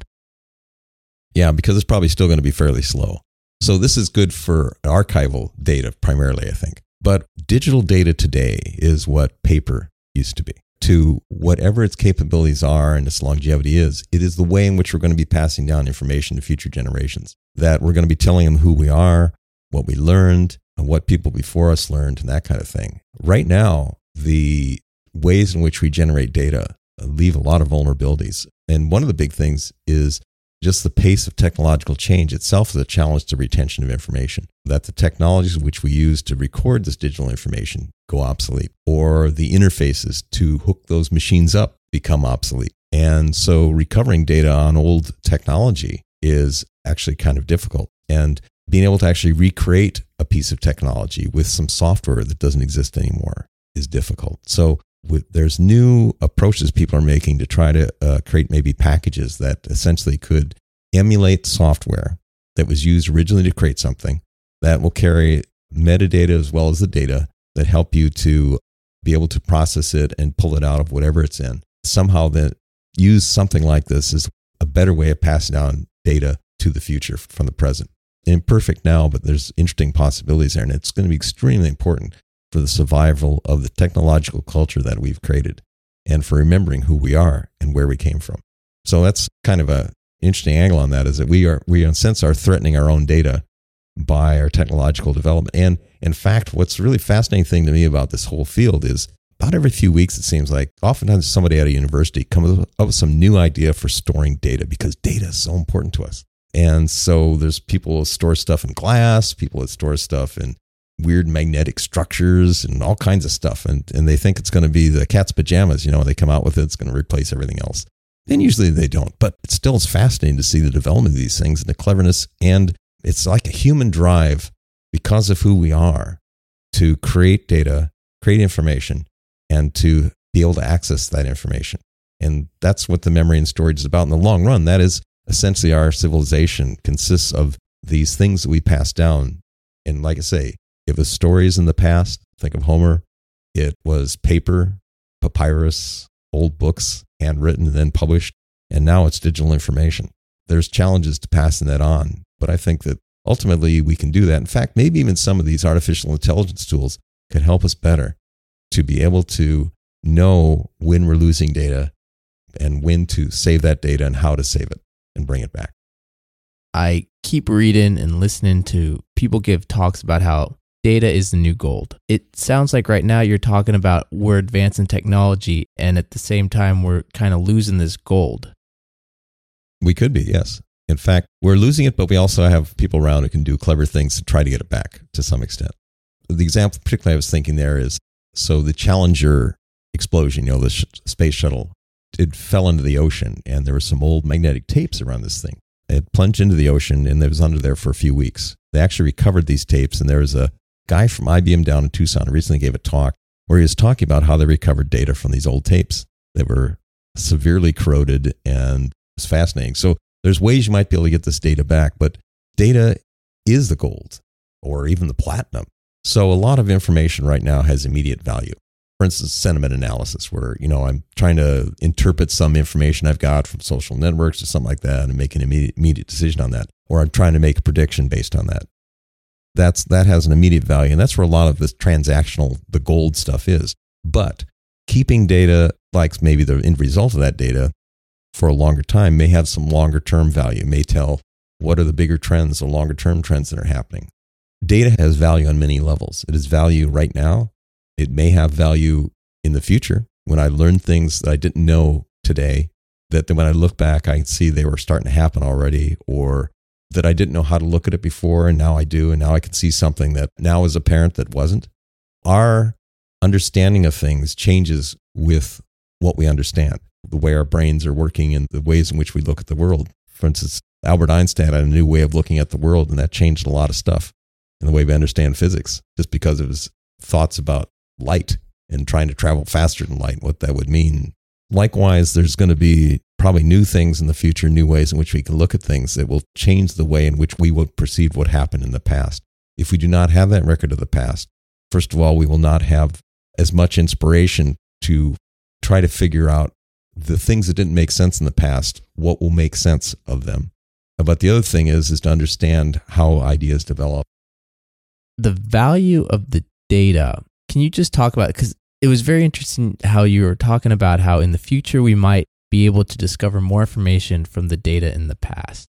Yeah, because it's probably still going to be fairly slow. So this is good for archival data primarily, I think. But digital data today is what paper used to be. To whatever its capabilities are and its longevity is, it is the way in which we're going to be passing down information to future generations. That we're going to be telling them who we are, what we learned, and what people before us learned, and that kind of thing. Right now, the ways in which we generate data leave a lot of vulnerabilities. And one of the big things is just the pace of technological change itself is a challenge to retention of information. That the technologies which we use to record this digital information go obsolete, or the interfaces to hook those machines up become obsolete. And so recovering data on old technology is actually kind of difficult. And being able to actually recreate a piece of technology with some software that doesn't exist anymore is difficult. So with, there's new approaches people are making to try to uh, create maybe packages that essentially could emulate software that was used originally to create something that will carry metadata as well as the data that help you to be able to process it and pull it out of whatever it's in. Somehow then use something like this as a better way of passing down data to the future from the present. Imperfect now, but there's interesting possibilities there, and it's going to be extremely important for the survival of the technological culture that we've created and for remembering who we are and where we came from. So that's kind of a interesting angle on that, is that we are, we in a sense are threatening our own data by our technological development. And in fact, what's a really fascinating thing to me about this whole field is about every few weeks, it seems like oftentimes somebody at a university comes up with some new idea for storing data, because data is so important to us. And so there's people who store stuff in glass, people that store stuff in weird magnetic structures and all kinds of stuff. And, and they think it's going to be the cat's pajamas, you know, they come out with it, it's going to replace everything else. And usually they don't, but it still is fascinating to see the development of these things and the cleverness. And it's like a human drive, because of who we are, to create data, create information, and to be able to access that information. And that's what the memory and storage is about in the long run. That is essentially our civilization consists of these things that we pass down. And like I say, it was stories in the past. Think of Homer. It was paper, papyrus, old books, handwritten and then published. And now it's digital information. There's challenges to passing that on. But I think that ultimately we can do that. In fact, maybe even some of these artificial intelligence tools could help us better to be able to know when we're losing data and when to save that data and how to save it and bring it back. I keep reading and listening to people give talks about how data is the new gold. It sounds like right now you're talking about we're advancing technology and at the same time we're kind of losing this gold. We could be, yes. In fact, we're losing it, but we also have people around who can do clever things to try to get it back to some extent. The example particularly I was thinking there is, so the Challenger explosion, you know, the sh- space shuttle, it fell into the ocean and there were some old magnetic tapes around this thing. It plunged into the ocean and it was under there for a few weeks. They actually recovered these tapes, and there was a guy from I B M down in Tucson who recently gave a talk where he was talking about how they recovered data from these old tapes that were severely corroded, and it was fascinating. So there's ways you might be able to get this data back, but data is the gold or even the platinum. So a lot of information right now has immediate value. For instance, sentiment analysis, where, you know, I'm trying to interpret some information I've got from social networks or something like that and make an immediate, immediate decision on that. Or I'm trying to make a prediction based on that. That's, that has an immediate value. And that's where a lot of this transactional, the gold stuff is. But keeping data, like maybe the end result of that data for a longer time, may have some longer term value, may tell what are the bigger trends or longer term trends that are happening. Data has value on many levels. It has value right now. It may have value in the future when I learn things that I didn't know today, that then when I look back, I can see they were starting to happen already, or that I didn't know how to look at it before, and now I do, and now I can see something that now is apparent that wasn't. Our understanding of things changes with what we understand, the way our brains are working and the ways in which we look at the world. For instance, Albert Einstein had a new way of looking at the world, and that changed a lot of stuff in the way we understand physics, just because of his thoughts about light and trying to travel faster than light, what that would mean. Likewise, there's going to be probably new things in the future, new ways in which we can look at things that will change the way in which we will perceive what happened in the past. If we do not have that record of the past, first of all, we will not have as much inspiration to try to figure out the things that didn't make sense in the past, what will make sense of them. But the other thing is, is to understand how ideas develop. The value of the data, can you just talk about it? Because it was very interesting how you were talking about how in the future we might be able to discover more information from the data in the past.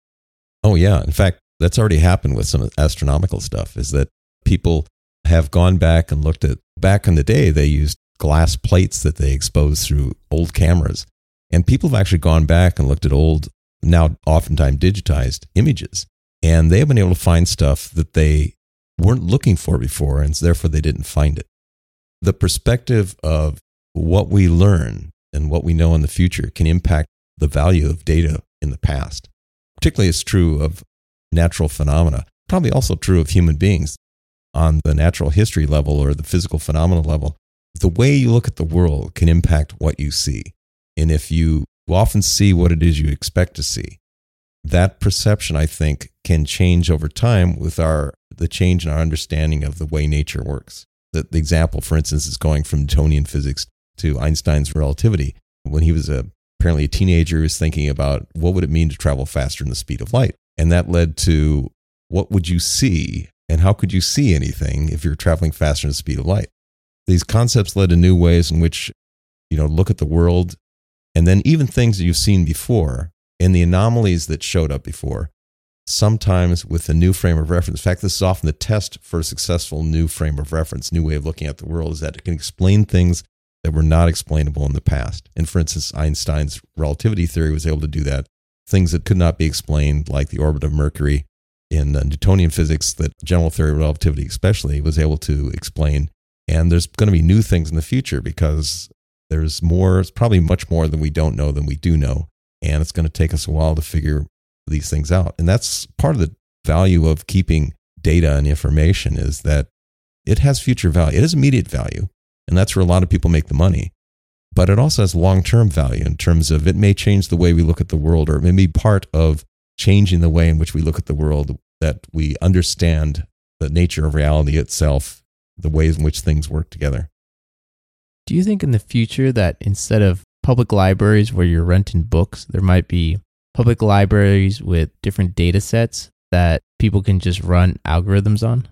Oh, yeah. In fact, that's already happened with some astronomical stuff, is that people have gone back and looked at, back in the day, they used glass plates that they exposed through old cameras. And people have actually gone back and looked at old, now oftentimes digitized images. And they have been able to find stuff that they weren't looking for before, and therefore they didn't find it. The perspective of what we learn and what we know in the future can impact the value of data in the past. Particularly it's true of natural phenomena, probably also true of human beings. On the natural history level or the physical phenomena level, the way you look at the world can impact what you see. And if you often see what it is you expect to see, that perception, I think, can change over time with our the change in our understanding of the way nature works. The, the example, for instance, is going from Newtonian physics to Einstein's relativity. When he was a, apparently a teenager, he was thinking about what would it mean to travel faster than the speed of light. And that led to what would you see and how could you see anything if you're traveling faster than the speed of light? These concepts led to new ways in which, you know, look at the world, and then even things that you've seen before and the anomalies that showed up before, sometimes with a new frame of reference. In fact, this is often the test for a successful new frame of reference, new way of looking at the world, is that it can explain things that were not explainable in the past. And for instance, Einstein's relativity theory was able to do that. Things that could not be explained, like the orbit of Mercury in uh, Newtonian physics, that general theory of relativity especially was able to explain. And there's going to be new things in the future because there's more, it's probably much more than we don't know than we do know. And it's going to take us a while to figure these things out. And that's part of the value of keeping data and information, is that it has future value. It has immediate value. And that's where a lot of people make the money. But it also has long-term value in terms of it may change the way we look at the world, or it may be part of changing the way in which we look at the world, that we understand the nature of reality itself, the ways in which things work together. Do you think in the future that instead of public libraries where you're renting books, there might be public libraries with different data sets that people can just run algorithms on?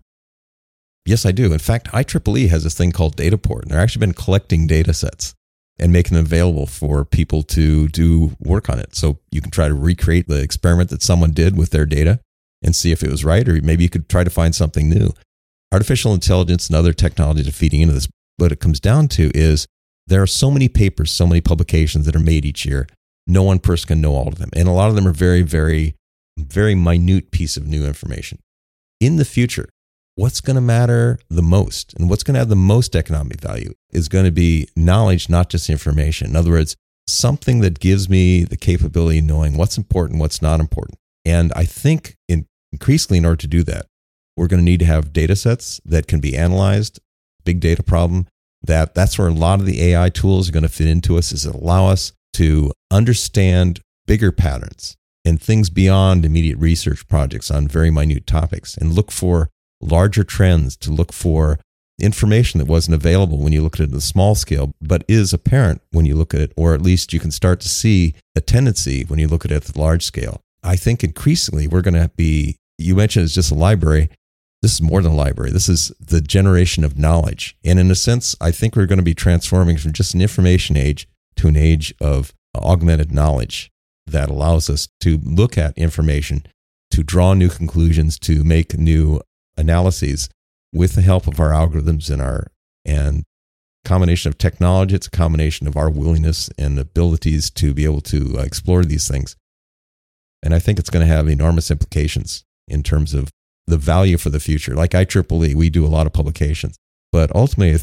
Yes, I do. In fact, I triple E has this thing called Dataport, and they've actually been collecting data sets and making them available for people to do work on it. So you can try to recreate the experiment that someone did with their data and see if it was right, or maybe you could try to find something new. Artificial intelligence and other technologies are feeding into this. What it comes down to is there are so many papers, so many publications that are made each year. No one person can know all of them. And a lot of them are very, very, very minute piece of new information. In the future, what's going to matter the most and what's going to have the most economic value is going to be knowledge, not just information. In other words, something that gives me the capability of knowing what's important, what's not important. And I think in, increasingly in order to do that, we're going to need to have data sets that can be analyzed, big data problem. That that's where a lot of the A I tools are going to fit into us, is allow us to understand bigger patterns and things beyond immediate research projects on very minute topics, and look for larger trends, to look for information that wasn't available when you look at it at a small scale, but is apparent when you look at it, or at least you can start to see a tendency when you look at it at the large scale. I think increasingly we're going to be, you mentioned it's just a library. This is more than a library. This is the generation of knowledge. And in a sense, I think we're going to be transforming from just an information age to an age of augmented knowledge that allows us to look at information, to draw new conclusions, to make new analyses with the help of our algorithms and our and combination of technology. It's a combination of our willingness and abilities to be able to explore these things. And I think it's going to have enormous implications in terms of the value for the future. Like I triple E, we do a lot of publications. But ultimately, I think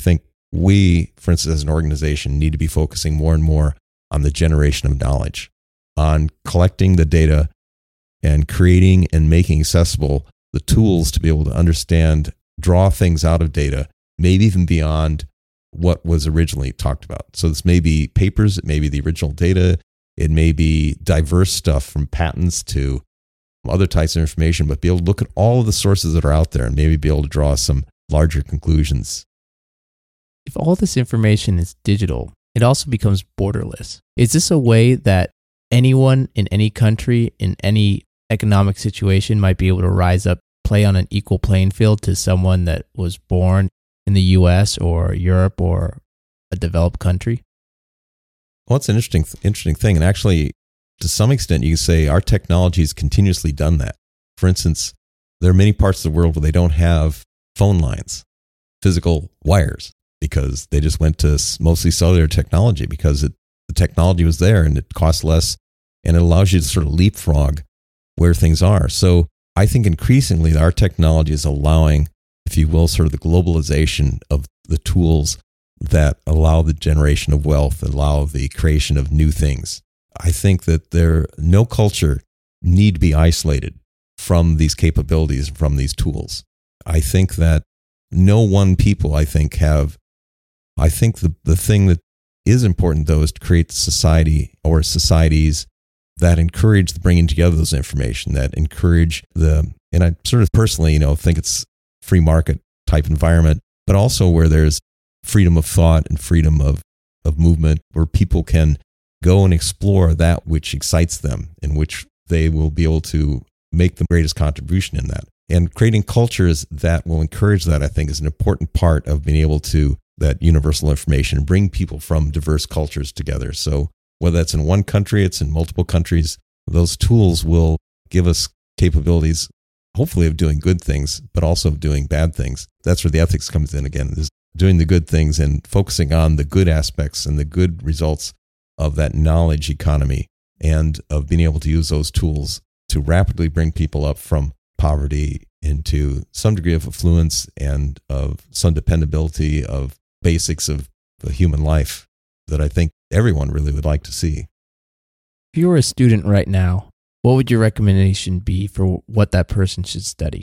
we, for instance, as an organization, need to be focusing more and more on the generation of knowledge, on collecting the data and creating and making accessible the tools to be able to understand, draw things out of data, maybe even beyond what was originally talked about. So this may be papers, it may be the original data, it may be diverse stuff from patents to other types of information, but be able to look at all of the sources that are out there and maybe be able to draw some larger conclusions. If all this information is digital, it also becomes borderless. Is this a way that anyone in any country, in any economic situation might be able to rise up, play on an equal playing field to someone that was born in the U S or Europe or a developed country? Well, it's an interesting, interesting thing. And actually, to some extent, you can say our technology has continuously done that. For instance, there are many parts of the world where they don't have phone lines, physical wires, because they just went to mostly cellular technology because it, the technology was there and it costs less and it allows you to sort of leapfrog where things are. So I think increasingly our technology is allowing, if you will, sort of the globalization of the tools that allow the generation of wealth, allow the creation of new things. I think that there no culture need to be isolated from these capabilities, from these tools. I think that no one people, I think, have, I think the, the thing that is important, though, is to create society or societies that encourage the bringing together those information, that encourage the, and I sort of personally, you know, think it's free market type environment, but also where there's freedom of thought and freedom of, of movement, where people can go and explore that which excites them, in which they will be able to make the greatest contribution in that. And creating cultures that will encourage that, I think, is an important part of being able to, that universal information, bring people from diverse cultures together. So whether that's in one country, it's in multiple countries, those tools will give us capabilities, hopefully of doing good things, but also of doing bad things. That's where the ethics comes in again, is doing the good things and focusing on the good aspects and the good results of that knowledge economy and of being able to use those tools to rapidly bring people up from poverty into some degree of affluence and of some dependability of basics of the human life that I think everyone really would like to see. If you were a student right now, what would your recommendation be for what that person should study?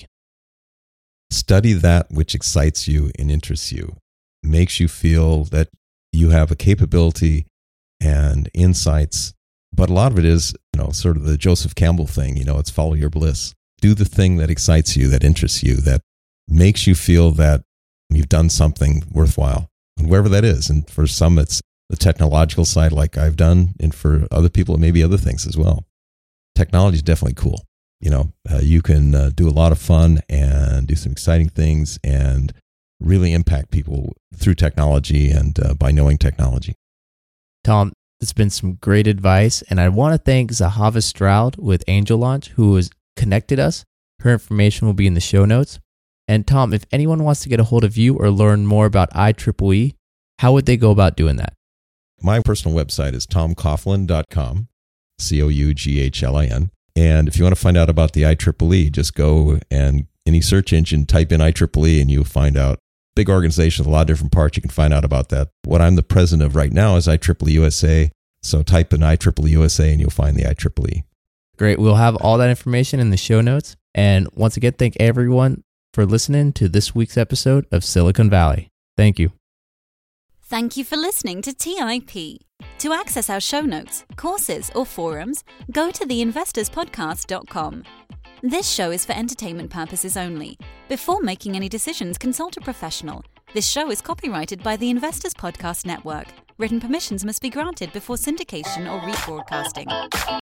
Study that which excites you and interests you, makes you feel that you have a capability and insights. But a lot of it is, you know, sort of the Joseph Campbell thing, you know, it's follow your bliss. Do the thing that excites you, that interests you, that makes you feel that you've done something worthwhile, and wherever that is. And for some, it's the technological side like I've done, and for other people, it may be other things as well. Technology is definitely cool. You know, uh, you can uh, do a lot of fun and do some exciting things and really impact people through technology and uh, by knowing technology. Tom, it's been some great advice, and I want to thank Zahava Stroud with Angel Launch, who has connected us. Her information will be in the show notes. And Tom, if anyone wants to get a hold of you or learn more about I triple E, how would they go about doing that? My personal website is tom coughlin dot com, C O U G H L I N. And if you want to find out about the I triple E, just go and any search engine, type in I triple E, and you'll find out. Big organization with a lot of different parts. You can find out about that. What I'm the president of right now is I triple E U S A. So type in I triple E U S A and you'll find the I triple E. Great. We'll have all that information in the show notes. And once again, thank everyone for listening to this week's episode of Silicon Valley. Thank you. Thank you for listening to T I P. To access our show notes, courses, or forums, go to the investors podcast dot com. This show is for entertainment purposes only. Before making any decisions, consult a professional. This show is copyrighted by the Investors Podcast Network. Written permissions must be granted before syndication or rebroadcasting.